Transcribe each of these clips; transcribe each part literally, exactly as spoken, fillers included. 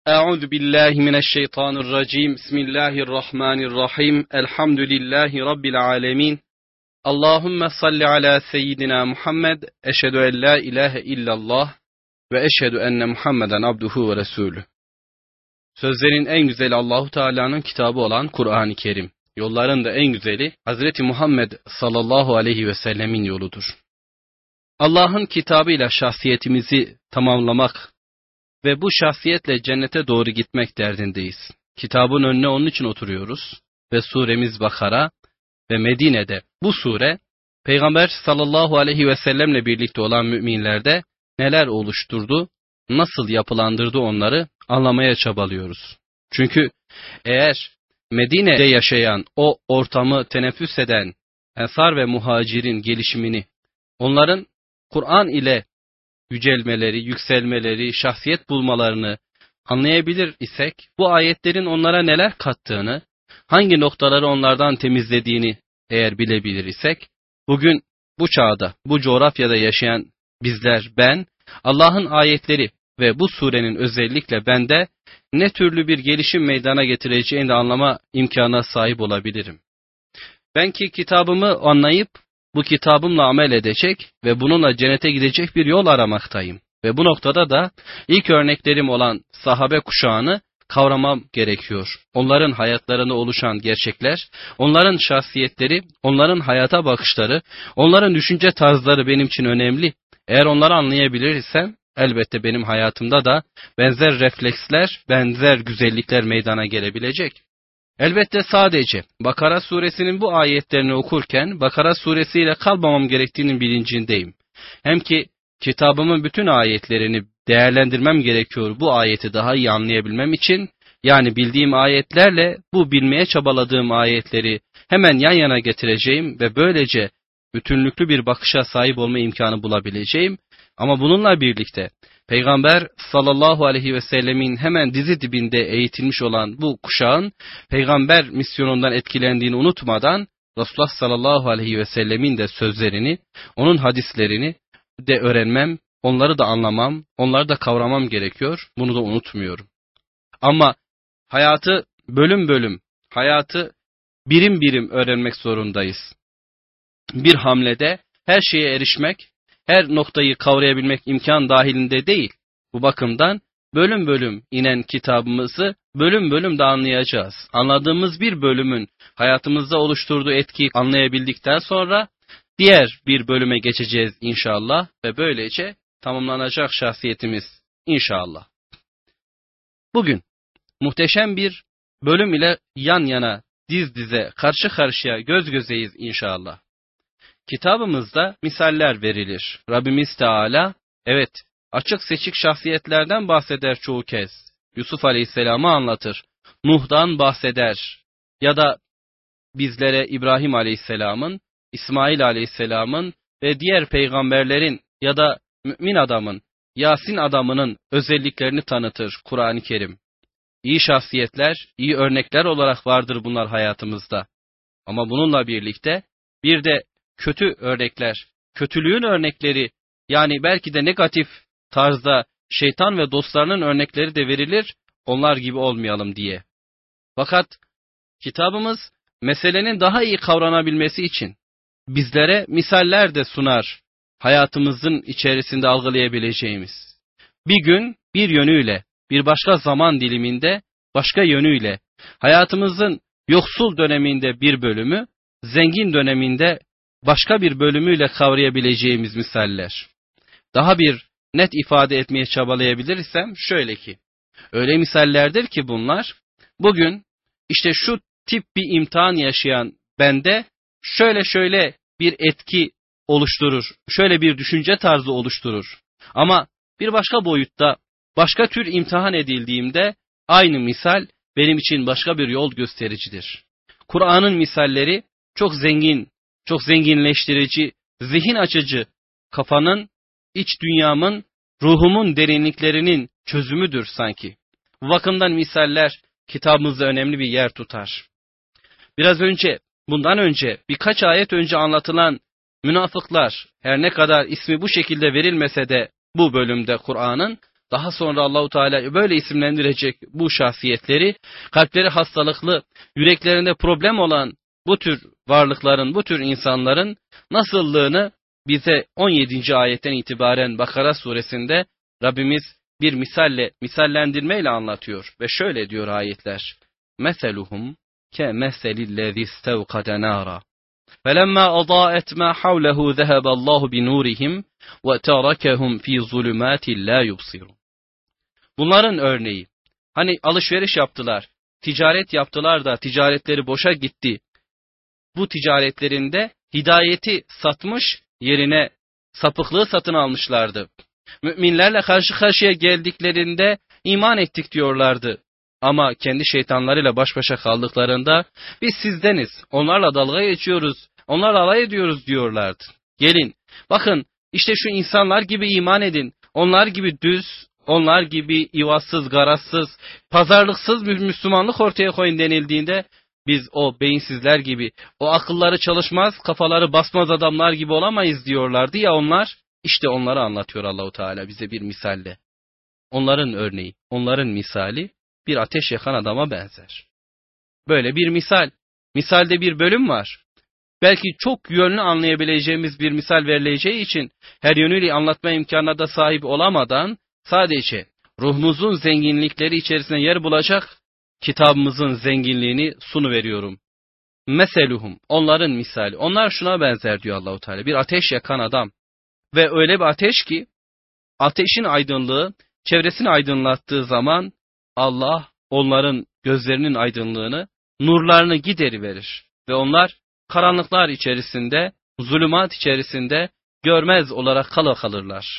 Euzu billahi mineşşeytanirracim. Bismillahirrahmanirrahim. Elhamdülillahi rabbil alamin. Allahumme salli ala seyyidina Muhammed. Eşhedü en la ilahe illallah ve eşhedü enne Muhammeden abduhu ve resulü. Sözlerin en güzeli Allahu Teala'nın kitabı olan Kur'an-ı Kerim. Yolların da en güzeli Hazreti Muhammed sallallahu aleyhi ve sellemin yoludur. Allah'ın kitabıyla şahsiyetimizi tamamlamak ve bu şahsiyetle cennete doğru gitmek derdindeyiz. Kitabın önüne onun için oturuyoruz ve suremiz Bakara ve Medine'de bu sure Peygamber sallallahu aleyhi ve sellemle birlikte olan müminlerde neler oluşturdu, nasıl yapılandırdı onları anlamaya çabalıyoruz. Çünkü eğer Medine'de yaşayan, o ortamı teneffüs eden Ensar ve Muhacir'in gelişimini, onların Kur'an ile yücelmeleri, yükselmeleri, şahsiyet bulmalarını anlayabilir isek, bu ayetlerin onlara neler kattığını, hangi noktaları onlardan temizlediğini eğer bilebilir isek, bugün bu çağda, bu coğrafyada yaşayan bizler, ben, Allah'ın ayetleri ve bu surenin özellikle bende ne türlü bir gelişim meydana getireceğini de anlama imkanına sahip olabilirim. Ben ki kitabımı anlayıp, bu kitabımla amel edecek ve bununla cennete gidecek bir yol aramaktayım. Ve bu noktada da ilk örneklerim olan sahabe kuşağını kavramam gerekiyor. Onların hayatlarında oluşan gerçekler, onların şahsiyetleri, onların hayata bakışları, onların düşünce tarzları benim için önemli. Eğer onları anlayabilirsem, elbette benim hayatımda da benzer refleksler, benzer güzellikler meydana gelebilecek. Elbette sadece Bakara suresinin bu ayetlerini okurken Bakara suresiyle kalmamam gerektiğinin bilincindeyim. Hem ki kitabımın bütün ayetlerini değerlendirmem gerekiyor bu ayeti daha iyi anlayabilmem için. Yani bildiğim ayetlerle bu bilmeye çabaladığım ayetleri hemen yan yana getireceğim ve böylece bütünlüklü bir bakışa sahip olma imkanı bulabileceğim. Ama bununla birlikte Peygamber sallallahu aleyhi ve sellemin hemen dizi dibinde eğitilmiş olan bu kuşağın peygamber misyonundan etkilendiğini unutmadan Resulullah sallallahu aleyhi ve sellemin de sözlerini, onun hadislerini de öğrenmem, onları da anlamam, onları da kavramam gerekiyor. Bunu da unutmuyorum. Ama hayatı bölüm bölüm, hayatı birim birim öğrenmek zorundayız. Bir hamlede her şeye erişmek, her noktayı kavrayabilmek imkan dahilinde değil. Bu bakımdan bölüm bölüm inen kitabımızı bölüm bölüm de anlayacağız. Anladığımız bir bölümün hayatımızda oluşturduğu etkiyi anlayabildikten sonra diğer bir bölüme geçeceğiz inşallah ve böylece tamamlanacak şahsiyetimiz inşallah. Bugün muhteşem bir bölüm ile yan yana, diz dize, karşı karşıya, göz gözeyiz inşallah. Kitabımızda misaller verilir. Rabbimiz Teala, evet, açık seçik şahsiyetlerden bahseder çoğu kez. Yusuf Aleyhisselam'ı anlatır. Nuh'dan bahseder. Ya da bizlere İbrahim Aleyhisselam'ın, İsmail Aleyhisselam'ın ve diğer peygamberlerin ya da mümin adamın, Yasin adamının özelliklerini tanıtır Kur'an-ı Kerim. İyi şahsiyetler, iyi örnekler olarak vardır bunlar hayatımızda. Ama bununla birlikte bir de kötü örnekler, kötülüğün örnekleri, yani belki de negatif tarzda şeytan ve dostlarının örnekleri de verilir, onlar gibi olmayalım diye. Fakat kitabımız meselenin daha iyi kavranabilmesi için bizlere misaller de sunar, hayatımızın içerisinde algılayabileceğimiz. Bir gün bir yönüyle, bir başka zaman diliminde başka yönüyle, hayatımızın yoksul döneminde bir bölümü, zengin döneminde başka bir bölümüyle kavrayabileceğimiz misaller. Daha bir net ifade etmeye çabalayabilirsem şöyle ki, öyle misallerdir ki bunlar, bugün işte şu tip bir imtihan yaşayan bende şöyle şöyle bir etki oluşturur, şöyle bir düşünce tarzı oluşturur. Ama bir başka boyutta, başka tür imtihan edildiğimde aynı misal benim için başka bir yol göstericidir. Kur'an'ın misalleri çok zengin, çok zenginleştirici, zihin açıcı, kafanın, iç dünyamın, ruhumun derinliklerinin çözümüdür sanki. Bu bakımdan misaller kitabımızda önemli bir yer tutar. Biraz önce, bundan önce, birkaç ayet önce anlatılan münafıklar, her ne kadar ismi bu şekilde verilmese de bu bölümde Kur'an'ın, Daha sonra Allahu Teala böyle isimlendirecek bu şahsiyetleri, kalpleri hastalıklı, yüreklerinde problem olan bu tür varlıkların, bu tür insanların nasıllığını bize on yedinci ayetten itibaren Bakara suresinde Rabbimiz bir misalle, misallendirmeyle anlatıyor ve şöyle diyor ayetler: "Meseluhum ke meselillezî istevkade nâra. فَلَمَّا أَضَاءَتْ مَا حَوْلَهُ ذَهَبَ اللّٰهُ بِنُورِهِمْ وَتَرَكَهُمْ ف۪ي ظُلُمَاتٍ لَا يُبْصِرُونَ." Bunların örneği, hani alışveriş yaptılar, ticaret yaptılar da ticaretleri boşa gitti. Bu ticaretlerinde hidayeti satmış, yerine sapıklığı satın almışlardı. Müminlerle karşı karşıya geldiklerinde iman ettik diyorlardı. Ama kendi şeytanlarıyla baş başa kaldıklarında biz sizdeniz, onlarla dalga geçiyoruz, onlarla alay ediyoruz diyorlardı. Gelin, bakın işte şu insanlar gibi iman edin, onlar gibi düz, onlar gibi ivazsız, garazsız, pazarlıksız bir Müslümanlık ortaya koyun denildiğinde biz o beyinsizler gibi, o akılları çalışmaz, kafaları basmaz adamlar gibi olamayız diyorlardı ya onlar. İşte onları anlatıyor Allahu Teala bize bir misalle. Onların örneği, onların misali bir ateş yakan adama benzer. Böyle bir misal, misalde bir bölüm var. Belki çok yönlü anlayabileceğimiz bir misal verileceği için her yönüyle anlatma imkanına da sahip olamadan sadece ruhumuzun zenginlikleri içerisinde yer bulacak kitabımızın zenginliğini sunuveriyorum. Meseluhum, onların misali. Onlar şuna benzer diyor Allahu Teala. Bir ateş yakan adam ve öyle bir ateş ki ateşin aydınlığı çevresini aydınlattığı zaman Allah onların gözlerinin aydınlığını, nurlarını gideriverir ve onlar karanlıklar içerisinde, zulümat içerisinde görmez olarak kala kalırlar.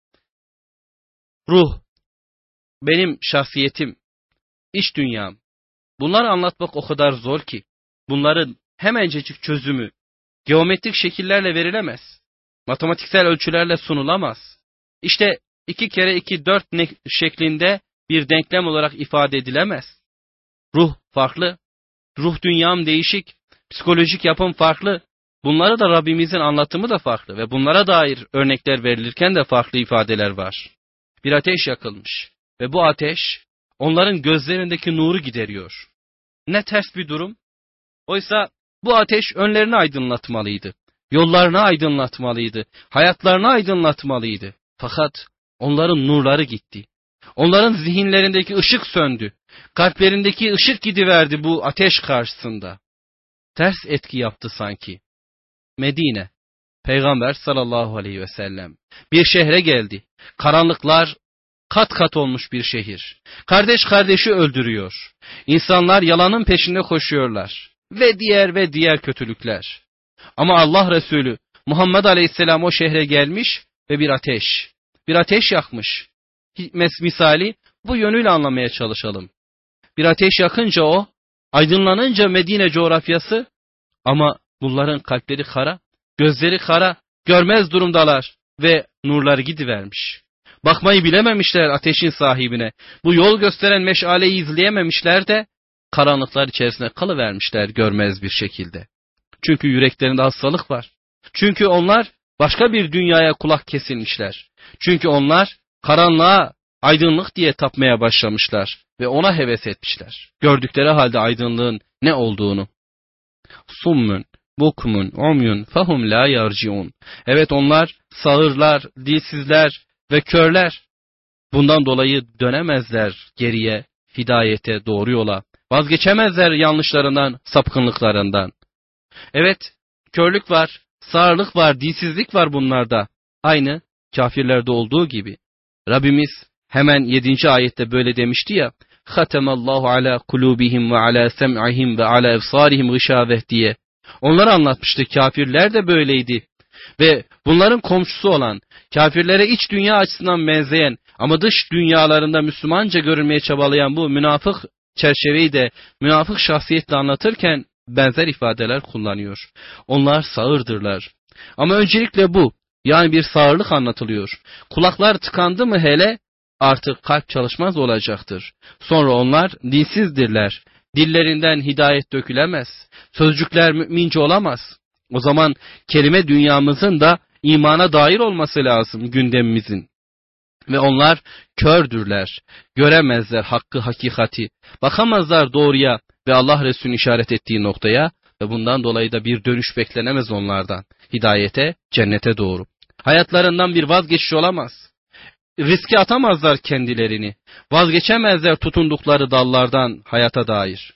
Ruh, benim şahsiyetim, iç dünyam. Bunları anlatmak o kadar zor ki, bunların hemencecik çözümü geometrik şekillerle verilemez. Matematiksel ölçülerle sunulamaz. İşte iki kere iki dört şeklinde bir denklem olarak ifade edilemez. Ruh farklı, ruh dünyam değişik, psikolojik yapım farklı. Bunları da Rabbimizin anlatımı da farklı ve bunlara dair örnekler verilirken de farklı ifadeler var. Bir ateş yakılmış ve bu ateş onların gözlerindeki nuru gideriyor. Ne ters bir durum. Oysa bu ateş önlerini aydınlatmalıydı, yollarını aydınlatmalıydı, hayatlarını aydınlatmalıydı. Fakat onların nurları gitti. Onların zihinlerindeki ışık söndü. Kalplerindeki ışık gidiverdi bu ateş karşısında. Ters etki yaptı sanki. Medine, Peygamber sallallahu aleyhi ve sellem bir şehre geldi. Karanlıklar kat kat olmuş bir şehir. Kardeş kardeşi öldürüyor. İnsanlar yalanın peşinde koşuyorlar. Ve diğer ve diğer kötülükler. Ama Allah Resulü Muhammed aleyhisselam o şehre gelmiş ve bir ateş, bir ateş yakmış. Misali bu yönüyle anlamaya çalışalım. Bir ateş yakınca o, aydınlanınca Medine coğrafyası, ama bunların kalpleri kara, gözleri kara, görmez durumdalar ve nurları gidivermiş. Bakmayı bilememişler ateşin sahibine. Bu yol gösteren meşaleyi izleyememişler de karanlıklar içerisine kalıvermişler görmez bir şekilde. Çünkü yüreklerinde hastalık var. Çünkü onlar başka bir dünyaya kulak kesilmişler. Çünkü onlar karanlığa aydınlık diye tapmaya başlamışlar ve ona heves etmişler. Gördükleri halde aydınlığın ne olduğunu. Summun, bukmun, umyun, fahum la yarciun. Evet, onlar sağırlar, dilsizler ve körler. Bundan dolayı dönemezler geriye, hidayete, doğru yola. Vazgeçemezler yanlışlarından, sapkınlıklarından. Evet, körlük var, sağırlık var, dilsizlik var bunlarda. Aynı kafirlerde olduğu gibi. Rabbimiz hemen yedinci ayette böyle demişti ya. Hatemallahu ala kulubihim ve ala sem'ihim ve ala efsarihim gışaveh diye. Onları anlatmıştı. Kafirler de böyleydi. Ve bunların komşusu olan, kafirlere iç dünya açısından benzeyen ama dış dünyalarında Müslümanca görünmeye çabalayan bu münafık çerçeveyi de münafık şahsiyetle anlatırken benzer ifadeler kullanıyor. Onlar sağırdırlar. Ama öncelikle bu, yani bir sağırlık anlatılıyor. Kulaklar tıkandı mı hele, artık kalp çalışmaz olacaktır. Sonra onlar dinsizdirler. Dillerinden hidayet dökülemez. Sözcükler mümince olamaz. O zaman kelime dünyamızın da imana dair olması lazım gündemimizin. Ve onlar kördürler, göremezler hakkı hakikati, bakamazlar doğruya ve Allah Resulü'nün işaret ettiği noktaya ve bundan dolayı da bir dönüş beklenemez onlardan. Hidayete, cennete doğru. Hayatlarından bir vazgeçiş olamaz. Riske atamazlar kendilerini, vazgeçemezler tutundukları dallardan hayata dair.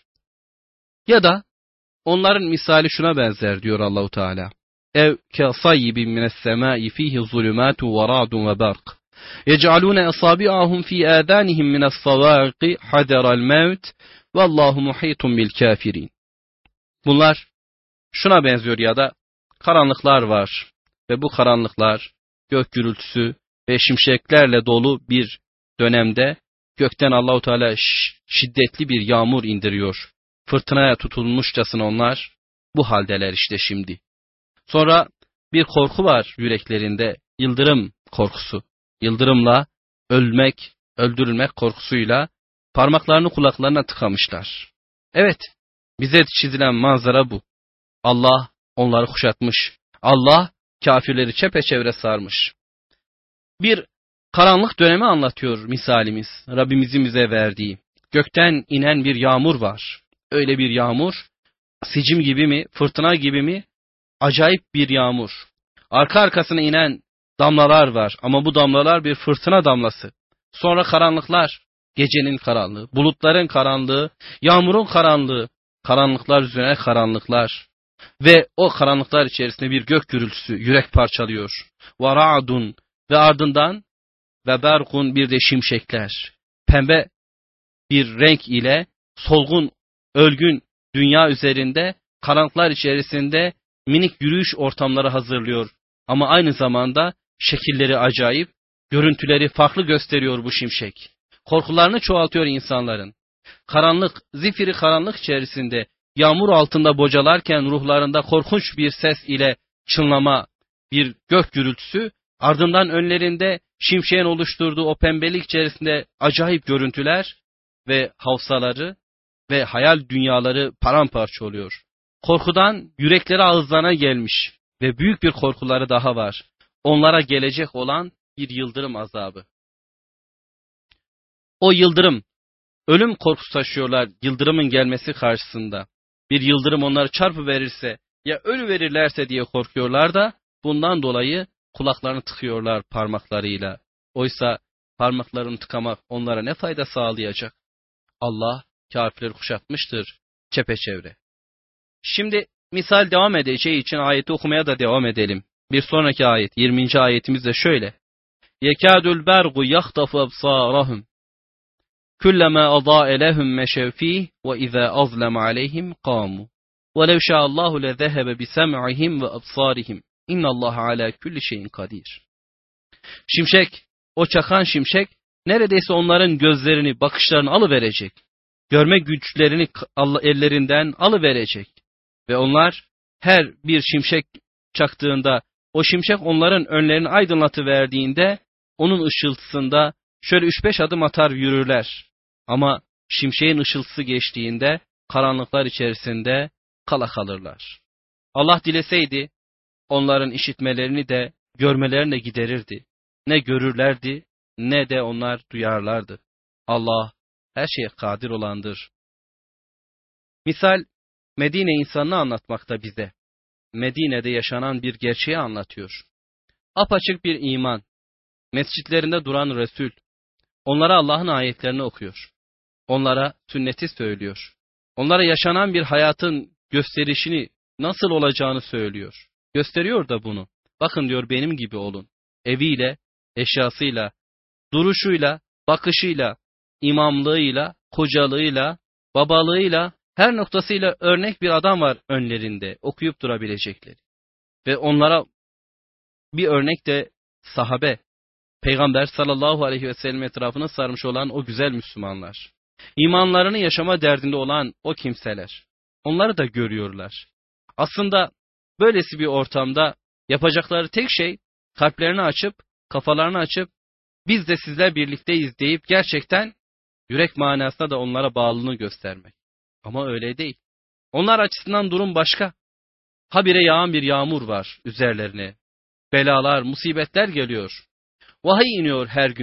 Ya da onların misali şuna benzer diyor Allahu Teala. Ev kâsayyibin mine's-semâi fîhi zulümâtu ve ra'dun ve bark. يَجْعَلُونَ أَصَابِعَهُمْ فِي آذَانِهِمْ مِنَ الصَّوَاعِقِ حَذَرَ الْمَوْتِ وَاللّٰهُ مُحِيطٌ بِالْكَافِرِينَ. Bunlar şuna benziyor ya da karanlıklar var ve bu karanlıklar gök gürültüsü ve şimşeklerle dolu bir dönemde gökten Allahu Teala şiddetli bir yağmur indiriyor. Fırtınaya tutulmuşçasına onlar bu haldeler işte şimdi. Sonra bir korku var yüreklerinde, yıldırım korkusu. Yıldırımla ölmek, öldürülmek korkusuyla parmaklarını kulaklarına tıkamışlar. Evet, bize çizilen manzara bu. Allah onları kuşatmış. Allah kafirleri çepeçevre sarmış. Bir karanlık dönemi anlatıyor misalimiz, Rabbimizin bize verdiği. Gökten inen bir yağmur var. Öyle bir yağmur, sicim gibi mi, fırtına gibi mi? Acayip bir yağmur. Arka arkasına inen damlalar var ama bu damlalar bir fırtına damlası. Sonra karanlıklar, gecenin karanlığı, bulutların karanlığı, yağmurun karanlığı, karanlıklar üzerine karanlıklar. Ve o karanlıklar içerisinde bir gök gürültüsü, yürek parçalıyor. Vara'dun ve ardından ve berkun bir de şimşekler. Pembe bir renk ile solgun, ölgün dünya üzerinde, karanlıklar içerisinde minik yürüyüş ortamları hazırlıyor. Ama aynı zamanda şekilleri acayip, görüntüleri farklı gösteriyor bu şimşek. Korkularını çoğaltıyor insanların. Karanlık, zifiri karanlık içerisinde, yağmur altında bocalarken ruhlarında korkunç bir ses ile çınlama, bir gök gürültüsü, ardından önlerinde şimşeğin oluşturduğu o pembelik içerisinde acayip görüntüler ve havsaları ve hayal dünyaları paramparça oluyor. Korkudan yürekleri ağızlarına gelmiş ve büyük bir korkuları daha var. Onlara gelecek olan bir yıldırım azabı. O yıldırım, ölüm korkusu taşıyorlar yıldırımın gelmesi karşısında. Bir yıldırım onları çarpıverirse ya ölü verirlerse diye korkuyorlar da bundan dolayı kulaklarını tıkıyorlar parmaklarıyla. Oysa parmaklarını tıkamak onlara ne fayda sağlayacak? Allah kafirleri kuşatmıştır çepeçevre. Şimdi misal devam edeceği için ayeti okumaya da devam edelim. Bir sonraki ayet, yirminci ayetimiz de şöyle. Yekâdul bergu yahtafu absârahum. Kullama adâ'e lehum meşev fîh ve izâ azlama aleyhim kâmu. Ve lev şâallâhu lezehebe bisem'ihim ve absârihim. İnnallâhe alâ kulli şeyin kadir. Şimşek, o çakan şimşek neredeyse onların gözlerini, bakışlarını alıverecek. Görme güçlerini ellerinden alıverecek. Ve onlar her bir şimşek çaktığında, o şimşek onların önlerini aydınlatıverdiğinde, onun ışıltısında şöyle üç beş adım atar yürürler. Ama şimşeğin ışıltısı geçtiğinde karanlıklar içerisinde kala kalırlar. Allah dileseydi onların işitmelerini de görmelerini de giderirdi. Ne görürlerdi ne de onlar duyarlardı. Allah her şeye kadir olandır. Misal Medine insanını anlatmakta bize. Medine'de yaşanan bir gerçeği anlatıyor. Apaçık bir iman. Mescitlerinde duran Resul. Onlara Allah'ın ayetlerini okuyor. Onlara sünneti söylüyor. Onlara yaşanan bir hayatın gösterişini nasıl olacağını söylüyor. Gösteriyor da bunu. Bakın diyor benim gibi olun. Eviyle, eşyasıyla, duruşuyla, bakışıyla, imamlığıyla, kocalığıyla, babalığıyla, her noktasıyla örnek bir adam var önlerinde, okuyup durabilecekleri. Ve onlara bir örnek de sahabe, Peygamber sallallahu aleyhi ve sellem etrafına sarmış olan o güzel Müslümanlar. İmanlarını yaşama derdinde olan o kimseler. Onları da görüyorlar. Aslında böylesi bir ortamda yapacakları tek şey, kalplerini açıp, kafalarını açıp, biz de sizler birlikteyiz deyip gerçekten yürek manasında da onlara bağlılığını göstermek. Ama öyle değil. Onlar açısından durum başka. Habire yağan bir yağmur var üzerlerine. Belalar, musibetler geliyor. Vahiy iniyor her gün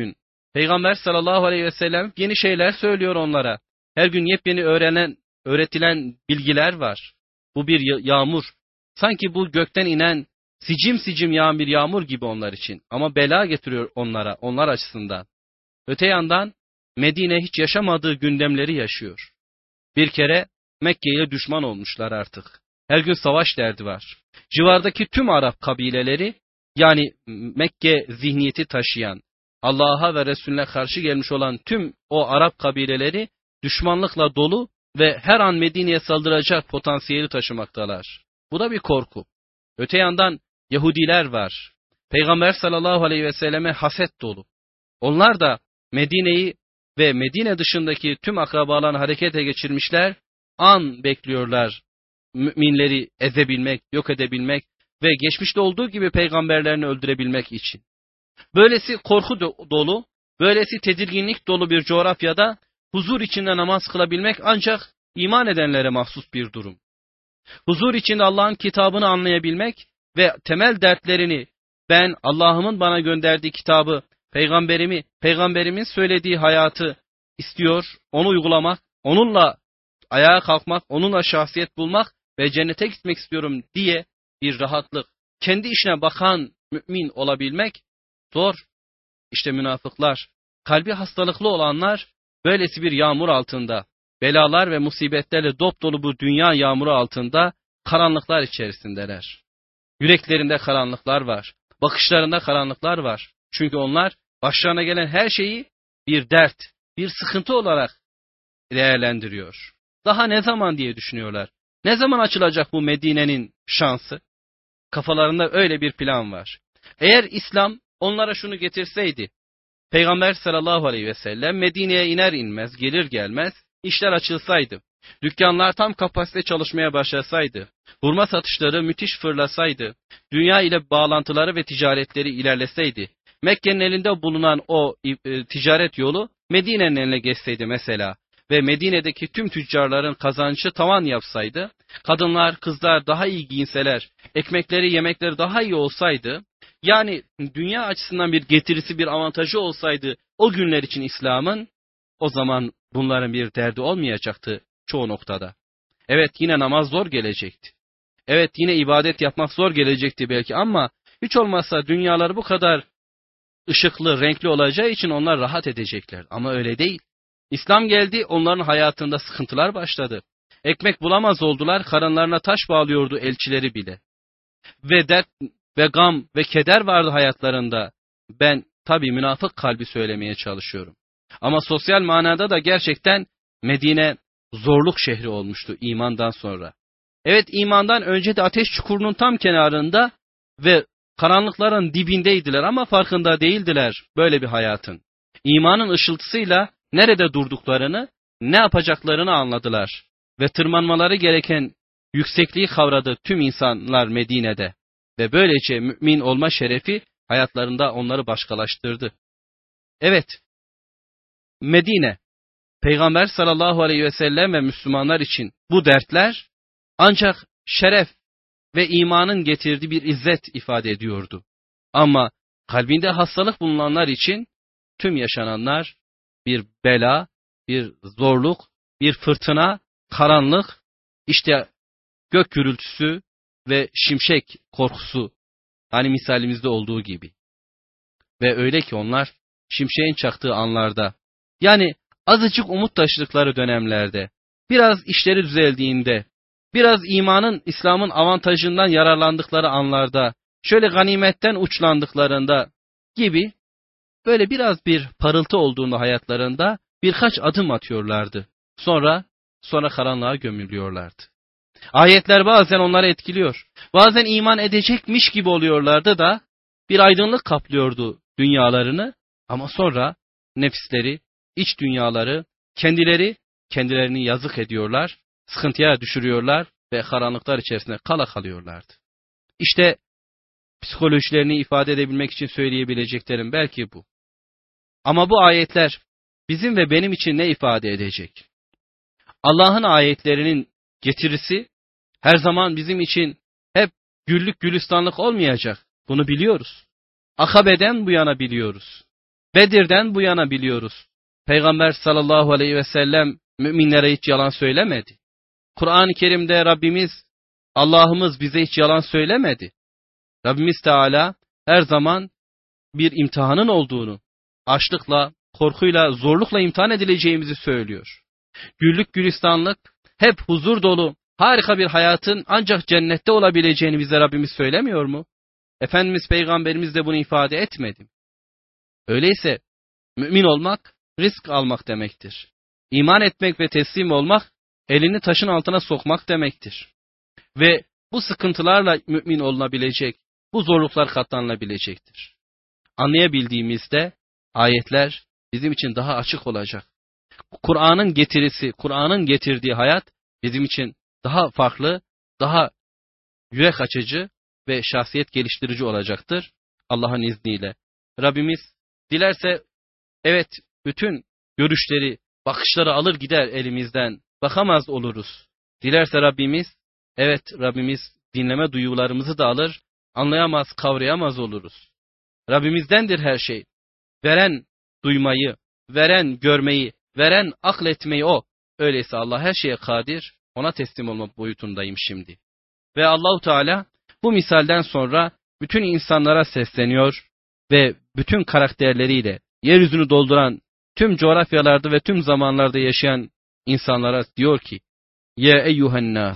Peygamber sallallahu aleyhi ve sellem yeni şeyler söylüyor onlara. Her gün yepyeni öğrenen, öğretilen bilgiler var. Bu bir yağmur. Sanki bu gökten inen sicim sicim yağan bir yağmur gibi onlar için. Ama bela getiriyor onlara, onlar açısından. Öte yandan Medine hiç yaşamadığı gündemleri yaşıyor. Bir kere Mekke ile düşman olmuşlar artık. Her gün savaş derdi var. Civardaki tüm Arap kabileleri, yani Mekke zihniyeti taşıyan, Allah'a ve Resulüne karşı gelmiş olan tüm o Arap kabileleri düşmanlıkla dolu ve her an Medine'ye saldıracak potansiyeli taşımaktalar. Bu da bir korku. Öte yandan Yahudiler var. Peygamber sallallahu aleyhi ve selleme haset dolu. Onlar da Medine'yi ve Medine dışındaki tüm akrabalarını harekete geçirmişler, an bekliyorlar müminleri ezebilmek, yok edebilmek ve geçmişte olduğu gibi peygamberlerini öldürebilmek için. Böylesi korku dolu, böylesi tedirginlik dolu bir coğrafyada huzur içinde namaz kılabilmek ancak iman edenlere mahsus bir durum. Huzur içinde Allah'ın kitabını anlayabilmek ve temel dertlerini, ben Allah'ımın bana gönderdiği kitabı, peygamberimi, peygamberimin söylediği hayatı istiyor, onu uygulamak, onunla ayağa kalkmak, onunla şahsiyet bulmak ve cennete gitmek istiyorum diye bir rahatlık, kendi işine bakan mümin olabilmek zor. İşte münafıklar, kalbi hastalıklı olanlar böylesi bir yağmur altında, belalar ve musibetlerle dop dolu bu dünya yağmuru altında karanlıklar içerisindeler. Yüreklerinde karanlıklar var, bakışlarında karanlıklar var. Çünkü onlar başlarına gelen her şeyi bir dert, bir sıkıntı olarak değerlendiriyor. Daha ne zaman diye düşünüyorlar. Ne zaman açılacak bu Medine'nin şansı? Kafalarında öyle bir plan var. Eğer İslam onlara şunu getirseydi, Peygamber sallallahu aleyhi ve sellem Medine'ye iner inmez, gelir gelmez, işler açılsaydı, dükkanlar tam kapasite çalışmaya başlasaydı, hurma satışları müthiş fırlasaydı, dünya ile bağlantıları ve ticaretleri ilerleseydi, Mekke'nin elinde bulunan o e, ticaret yolu Medine'nin eline geçseydi mesela ve Medine'deki tüm tüccarların kazancı tavan yapsaydı, kadınlar, kızlar daha iyi giyinseler, ekmekleri, yemekleri daha iyi olsaydı, yani dünya açısından bir getirisi, bir avantajı olsaydı o günler için İslam'ın, o zaman bunların bir derdi olmayacaktı çoğu noktada. Evet, yine namaz zor gelecekti. Evet, yine ibadet yapmak zor gelecekti belki ama hiç olmazsa dünyaları bu kadar ışıklı, renkli olacağı için onlar rahat edecekler. Ama öyle değil. İslam geldi, onların hayatında sıkıntılar başladı. Ekmek bulamaz oldular, karınlarına taş bağlıyordu elçileri bile. Ve dert ve gam ve keder vardı hayatlarında. Ben tabii münafık kalbi söylemeye çalışıyorum. Ama sosyal manada da gerçekten Medine zorluk şehri olmuştu imandan sonra. Evet, imandan önce de ateş çukurunun tam kenarında ve karanlıkların dibindeydiler ama farkında değildiler böyle bir hayatın. İmanın ışıltısıyla nerede durduklarını, ne yapacaklarını anladılar. Ve tırmanmaları gereken yüksekliği kavradı tüm insanlar Medine'de. Ve böylece mümin olma şerefi hayatlarında onları başkalaştırdı. Evet, Medine, Peygamber sallallahu aleyhi ve sellem ve Müslümanlar için bu dertler ancak şeref ve imanın getirdiği bir izzet ifade ediyordu. Ama kalbinde hastalık bulunanlar için tüm yaşananlar bir bela, bir zorluk, bir fırtına, karanlık, işte gök gürültüsü ve şimşek korkusu, hani misalimizde olduğu gibi. Ve öyle ki onlar şimşeğin çaktığı anlarda, yani azıcık umut taşıdıkları dönemlerde, biraz işleri düzeldiğinde, biraz imanın, İslam'ın avantajından yararlandıkları anlarda, şöyle ganimetten uçlandıklarında gibi, böyle biraz bir parıltı olduğunda hayatlarında birkaç adım atıyorlardı. Sonra, sonra karanlığa gömülüyorlardı. Ayetler bazen onları etkiliyor. Bazen iman edecekmiş gibi oluyorlardı da bir aydınlık kaplıyordu dünyalarını. Ama sonra nefisleri, iç dünyaları, kendileri kendilerini yazık ediyorlar, sıkıntıya düşürüyorlar ve karanlıklar içerisinde kala kalıyorlardı. İşte psikolojilerini ifade edebilmek için söyleyebileceklerim belki bu. Ama bu ayetler bizim ve benim için ne ifade edecek? Allah'ın ayetlerinin getirisi her zaman bizim için hep güllük gülistanlık olmayacak. Bunu biliyoruz. Akabe'den bu yana biliyoruz. Bedir'den bu yana biliyoruz. Peygamber sallallahu aleyhi ve sellem müminlere hiç yalan söylemedi. Kur'an-ı Kerim'de Rabbimiz, Allah'ımız bize hiç yalan söylemedi. Rabbimiz Teala her zaman bir imtihanın olduğunu, açlıkla, korkuyla, zorlukla imtihan edileceğimizi söylüyor. Güllük gülistanlık, hep huzur dolu, harika bir hayatın ancak cennette olabileceğini bize Rabbimiz söylemiyor mu? Efendimiz Peygamberimiz de bunu ifade etmedi. Öyleyse mümin olmak, risk almak demektir. İman etmek ve teslim olmak, elini taşın altına sokmak demektir. Ve bu sıkıntılarla mümin olunabilecek, bu zorluklar katlanılabilecektir. Anlayabildiğimizde ayetler bizim için daha açık olacak. Kur'an'ın getirisi, Kur'an'ın getirdiği hayat bizim için daha farklı, daha yürek açıcı ve şahsiyet geliştirici olacaktır Allah'ın izniyle. Rabbimiz dilerse evet bütün görüşleri, bakışları alır gider elimizden, bakamaz oluruz. Dilerse Rabbimiz, evet Rabbimiz dinleme duyularımızı da alır, anlayamaz, kavrayamaz oluruz. Rabbimizdendir her şey. Veren duymayı, veren görmeyi, veren akletmeyi O. Öyleyse Allah her şeye kadir, ona teslim olma boyutundayım şimdi. Ve Allahu Teala bu misalden sonra bütün insanlara sesleniyor ve bütün karakterleriyle yeryüzünü dolduran tüm coğrafyalarda ve tüm zamanlarda yaşayan insanlara diyor ki: Ya eyyuhen nas,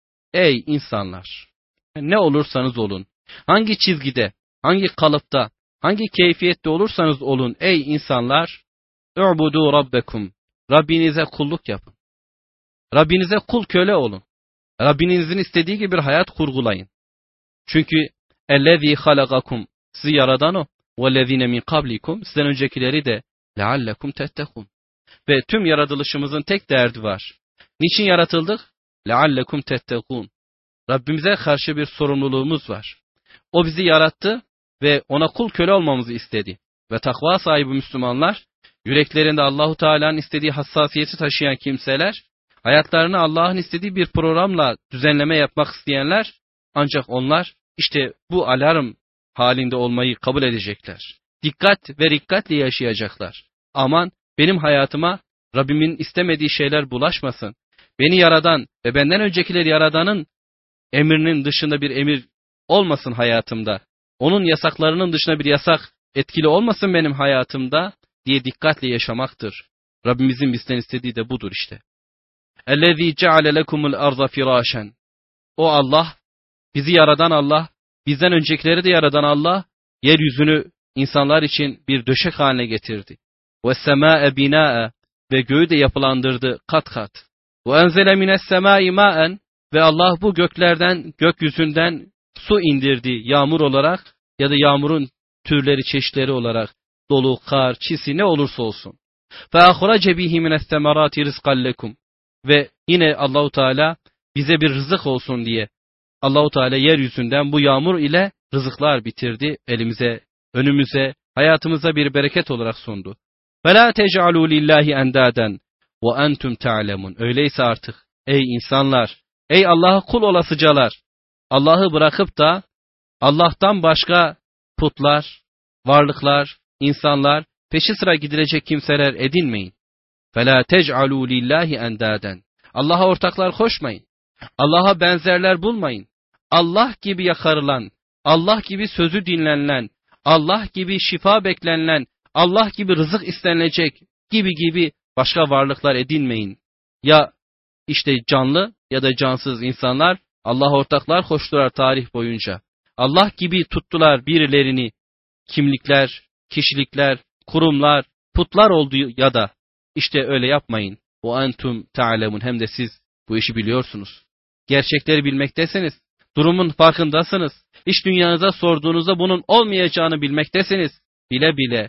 ey insanlar, ne olursanız olun, hangi çizgide, hangi kalıpta, hangi keyfiyette olursanız olun ey insanlar, u'budu rabbekum, Rabbinize kulluk yapın. Rabbinize kul köle olun. Rabbinizin istediği gibi bir hayat kurgulayın. Çünkü ellezî halagakum, sizi yaradan o, vellezîne min kablikum, sizden öncekileri de leallekum tettekûn. Ve tüm yaratılışımızın tek derdi var. Niçin yaratıldık? Leallekum tettekûn. Rabbimize karşı bir sorumluluğumuz var. O bizi yarattı ve ona kul köle olmamızı istedi. Ve takva sahibi Müslümanlar, yüreklerinde Allahu Teala'nın istediği hassasiyeti taşıyan kimseler, hayatlarını Allah'ın istediği bir programla düzenleme yapmak isteyenler, ancak onlar işte bu alarm halinde olmayı kabul edecekler. Dikkat ve rikkatle yaşayacaklar. Aman benim hayatıma Rabbimin istemediği şeyler bulaşmasın. Beni yaradan ve benden öncekileri yaradanın emrinin dışında bir emir olmasın hayatımda. Onun yasaklarının dışında bir yasak etkili olmasın benim hayatımda diye dikkatle yaşamaktır. Rabbimizin bizden istediği de budur işte. اَلَّذ۪ي جَعَلَ لَكُمُ الْاَرْضَ فِرَاشًا. O Allah, bizi yaradan Allah, bizden öncekileri de yaradan Allah, yeryüzünü insanlar için bir döşek haline getirdi. وَالسَّمَاءَ بِنَاءً. Ve göğü de yapılandırdı kat kat. وَاَنْزَلَ مِنَ السَّمَاءِ مَاءً. Ve Allah bu göklerden, gökyüzünden su indirdi yağmur olarak ya da yağmurun türleri, çeşitleri olarak, dolu, kar, çisi ne olursa olsun. فَاَخْرَجَ بِهِ مِنَ الثَّمَرَاتِ رِزْقًا لَكُمْ. Ve yine Allahu Teala bize bir rızık olsun diye Allahu Teala yeryüzünden bu yağmur ile rızıklar bitirdi elimize, önümüze, hayatımıza bir bereket olarak sundu. وَلَا تَجْعَلُوا لِلّٰهِ اَنْدَادًا وَاَنْتُمْ تَعْلَمُونَ. Öyleyse artık ey insanlar, ey Allah'a kul olasıcalar, Allah'ı bırakıp da Allah'tan başka putlar, varlıklar, insanlar, peşi sıra gidilecek kimseler edinmeyin. فَلَا تَجْعَلُوا لِلّٰهِ اَنْدَادًا. Allah'a ortaklar koşmayın. Allah'a benzerler bulmayın. Allah gibi yakarılan, Allah gibi sözü dinlenilen, Allah gibi şifa beklenilen, Allah gibi rızık istenilecek gibi gibi başka varlıklar edinmeyin. Ya işte canlı ya da cansız insanlar Allah'a ortaklar koştular tarih boyunca. Allah gibi tuttular birilerini, kimlikler, kişilikler, kurumlar, putlar oldu ya da işte öyle yapmayın. O entum ta'lemun, hem de siz bu işi biliyorsunuz. Gerçekleri bilmektesiniz. Durumun farkındasınız. İş dünyanıza sorduğunuzda bunun olmayacağını bilmektesiniz. Bile bile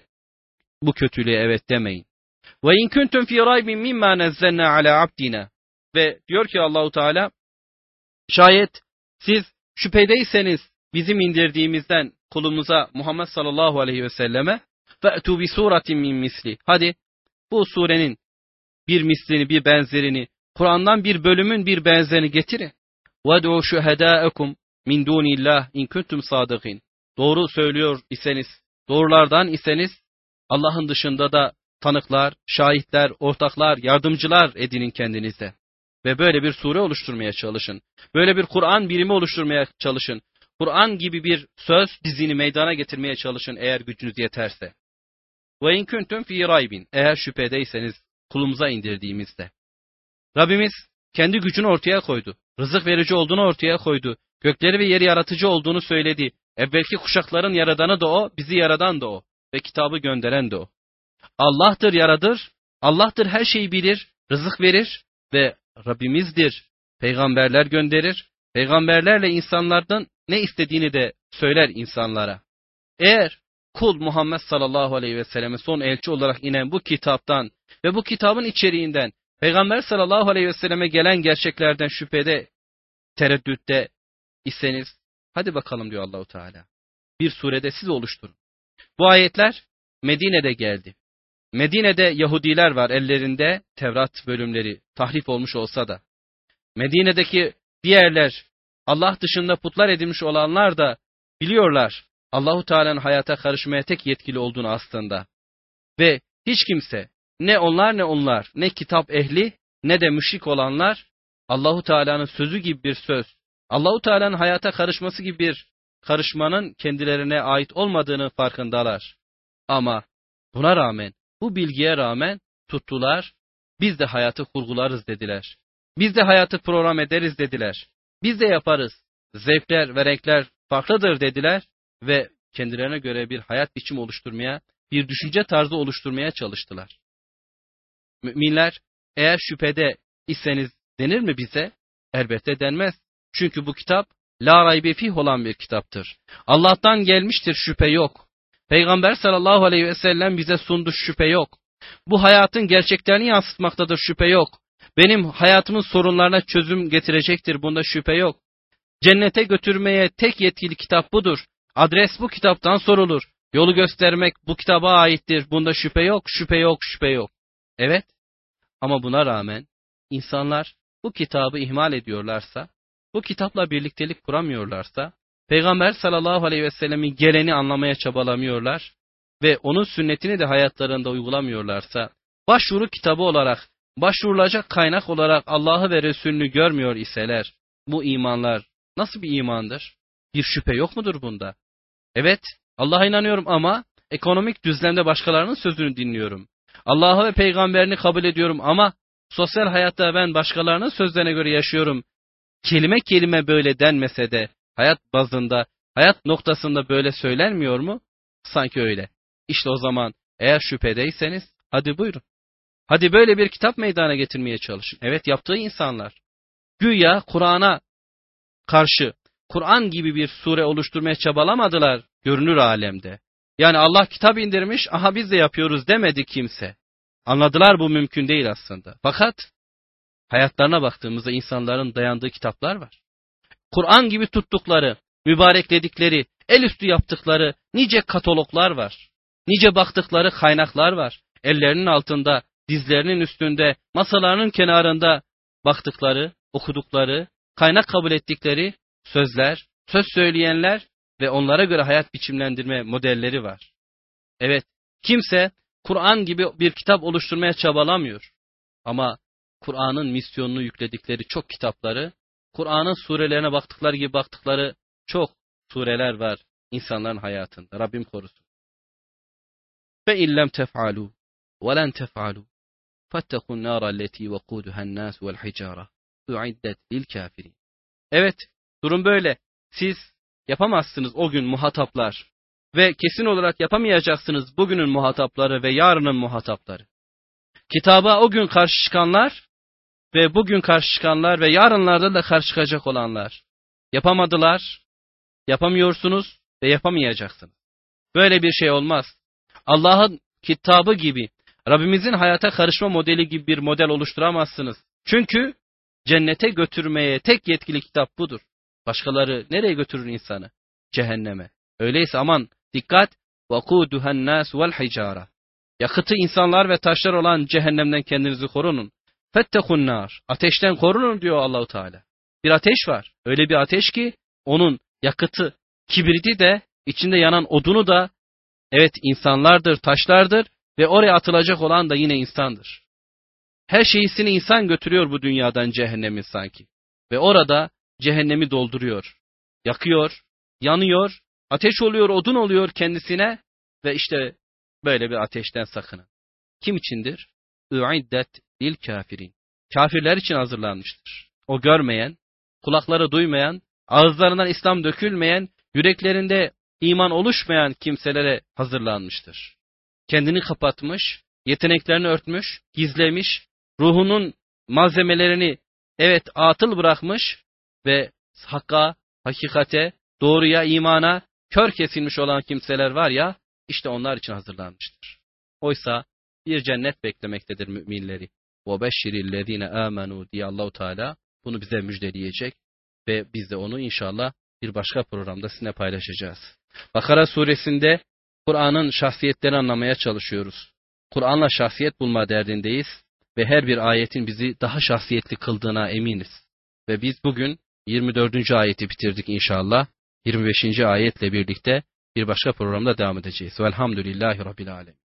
bu kötülüğe evet demeyin. Ve in kuntum fi raybin mimma nazzalna ala abdina. Ve diyor ki Allahu Teala, şayet siz şüphedeyseniz bizim indirdiğimizden kulumuza Muhammed sallallahu aleyhi ve selleme, fe'tu bi suratin min misli. Hadi bu surenin bir mislini, bir benzerini, Kur'an'dan bir bölümün bir benzerini getirin. وَدْعُوا شُهَدَاءَكُمْ مِنْ دُونِ اللّٰهِ اِنْ كُنْتُمْ صَادِقِينَ. Doğru söylüyor iseniz, doğrulardan iseniz, Allah'ın dışında da tanıklar, şahitler, ortaklar, yardımcılar edinin kendinize. Ve böyle bir sure oluşturmaya çalışın. Böyle bir Kur'an birimi oluşturmaya çalışın. Kur'an gibi bir söz dizini meydana getirmeye çalışın eğer gücünüz yeterse. Ve in kuntum fi raybin. Eğer şüphedeyseniz kulumuza indirdiğimizde. Rabbimiz kendi gücünü ortaya koydu. Rızık verici olduğunu ortaya koydu. Gökleri ve yeri yaratıcı olduğunu söyledi. Evvelki kuşakların yaradanı da o, bizi yaradan da o. Ve kitabı gönderen de o. Allah'tır yaradır. Allah'tır her şeyi bilir, rızık verir ve Rabbimizdir. Peygamberler gönderir. Peygamberlerle insanlardan ne istediğini de söyler insanlara. Eğer kul Muhammed sallallahu aleyhi ve selleme son elçi olarak inen bu kitaptan ve bu kitabın içeriğinden Peygamber sallallahu aleyhi ve selleme gelen gerçeklerden şüphede, tereddütte iseniz hadi bakalım diyor Allahu Teala. Bir surede siz oluşturun. Bu ayetler Medine'de geldi. Medine'de Yahudiler var, ellerinde Tevrat bölümleri tahrif olmuş olsa da. Medine'deki diğerler, Allah dışında putlar edilmiş olanlar da biliyorlar Allahu Teala'nın hayata karışmaya tek yetkili olduğunu aslında. Ve hiç kimse, ne onlar ne onlar, ne kitap ehli ne de müşrik olanlar Allahu Teala'nın sözü gibi bir söz, Allahu Teala'nın hayata karışması gibi bir karışmanın kendilerine ait olmadığını farkındalar. Ama buna rağmen, bu bilgiye rağmen tuttular, biz de hayatı kurgularız dediler. Biz de hayatı program ederiz dediler. Biz de yaparız. Zevkler ve renkler farklıdır dediler ve kendilerine göre bir hayat biçimi oluşturmaya, bir düşünce tarzı oluşturmaya çalıştılar. Müminler, eğer şüphede iseniz denir mi bize? Elbette denmez. Çünkü bu kitap la raybe fih olan bir kitaptır. Allah'tan gelmiştir, şüphe yok. Peygamber sallallahu aleyhi ve sellem bize sundu, şüphe yok. Bu hayatın gerçeklerini yansıtmaktadır, şüphe yok. Benim hayatımın sorunlarına çözüm getirecektir, bunda şüphe yok. Cennete götürmeye tek yetkili kitap budur. Adres bu kitaptan sorulur. Yolu göstermek bu kitaba aittir, bunda şüphe yok, şüphe yok, şüphe yok. Evet, ama buna rağmen insanlar bu kitabı ihmal ediyorlarsa, bu kitapla birliktelik kuramıyorlarsa, Peygamber sallallahu aleyhi ve sellemin geleni anlamaya çabalamıyorlar ve onun sünnetini de hayatlarında uygulamıyorlarsa, başvuru kitabı olarak, başvurulacak kaynak olarak Allah'ı ve Resulünü görmüyor iseler, bu imanlar nasıl bir imandır? Bir şüphe yok mudur bunda? Evet, Allah'a inanıyorum ama ekonomik düzlemde başkalarının sözünü dinliyorum. Allah'ı ve peygamberini kabul ediyorum ama sosyal hayatta ben başkalarının sözlerine göre yaşıyorum. Kelime kelime böyle denmese de hayat bazında, hayat noktasında böyle söylenmiyor mu? Sanki öyle. İşte o zaman eğer şüphedeyseniz hadi buyurun. Hadi böyle bir kitap meydana getirmeye çalışın. Evet, yaptığı insanlar. Güya Kur'an'a karşı Kur'an gibi bir sure oluşturmaya çabalamadılar görünür alemde. Yani Allah kitap indirmiş, aha biz de yapıyoruz demedi kimse. Anladılar bu mümkün değil aslında. Fakat hayatlarına baktığımızda insanların dayandığı kitaplar var. Kur'an gibi tuttukları, mübarekledikleri, el üstü yaptıkları nice kataloglar var. Nice baktıkları kaynaklar var. Ellerinin altında, dizlerinin üstünde, masalarının kenarında baktıkları, okudukları, kaynak kabul ettikleri sözler, söz söyleyenler ve onlara göre hayat biçimlendirme modelleri var. Evet, kimse Kur'an gibi bir kitap oluşturmaya çabalamıyor. Ama Kur'an'ın misyonunu yükledikleri çok kitapları, Kur'an'ın surelerine baktıkları gibi baktıkları çok sureler var insanların hayatında. Rabbim korusun. Fe illem tef'alû ve len tef'alû fettekun nâra alleti vekûduhen nâs vel hicâra uiddet lil kâfirin. Evet, durum böyle. Siz yapamazsınız o gün muhataplar ve kesin olarak yapamayacaksınız bugünün muhatapları ve yarının muhatapları. Kitaba o gün karşı çıkanlar ve bugün karşı çıkanlar ve yarınlarda da karşı çıkacak olanlar. Yapamadılar, yapamıyorsunuz ve yapamayacaksınız. Böyle bir şey olmaz. Allah'ın kitabı gibi, Rabbimizin hayata karışma modeli gibi bir model oluşturamazsınız. Çünkü cennete götürmeye tek yetkili kitap budur. Başkaları nereye götürür insanı? Cehenneme. Öyleyse aman dikkat. وَقُودُهَا النَّاسُ وَالْحِجَارَةِ Yakıtı insanlar ve taşlar olan cehennemden kendinizi korunun. فَاتَّقُوا النَّارِ Ateşten korunun diyor Allahu Teala. Bir ateş var. Öyle bir ateş ki onun yakıtı, kibriti de, içinde yanan odunu da Evet, insanlardır, taşlardır ve oraya atılacak olan da yine insandır. Her şeysini insan götürüyor bu dünyadan cehennemin sanki. Ve orada cehennemi dolduruyor, yakıyor, yanıyor, ateş oluyor, odun oluyor kendisine ve işte böyle bir ateşten sakının. Kim içindir? Ü'iddet lil kafirin. Kafirler için hazırlanmıştır. O görmeyen, kulakları duymayan, ağızlarından İslam dökülmeyen, yüreklerinde iman oluşmayan kimselere hazırlanmıştır. Kendini kapatmış, yeteneklerini örtmüş, gizlemiş, ruhunun malzemelerini evet atıl bırakmış ve hakka, hakikate, doğruya, imana kör kesilmiş olan kimseler var ya, işte onlar için hazırlanmıştır. Oysa bir cennet beklemektedir müminleri. وَبَشِّرِ الَّذ۪ينَ آمَنُوا diye Allah-u Teala bunu bize müjdeleyecek ve biz de onu inşallah bir başka programda sizinle paylaşacağız. Bakara suresinde Kur'an'ın şahsiyetlerini anlamaya çalışıyoruz. Kur'an'la şahsiyet bulma derdindeyiz ve her bir ayetin bizi daha şahsiyetli kıldığına eminiz. Ve biz bugün yirmi dördüncü ayeti bitirdik inşallah. yirmi beşinci ayetle birlikte bir başka programda devam edeceğiz. Velhamdülillahi Rabbil Alemin.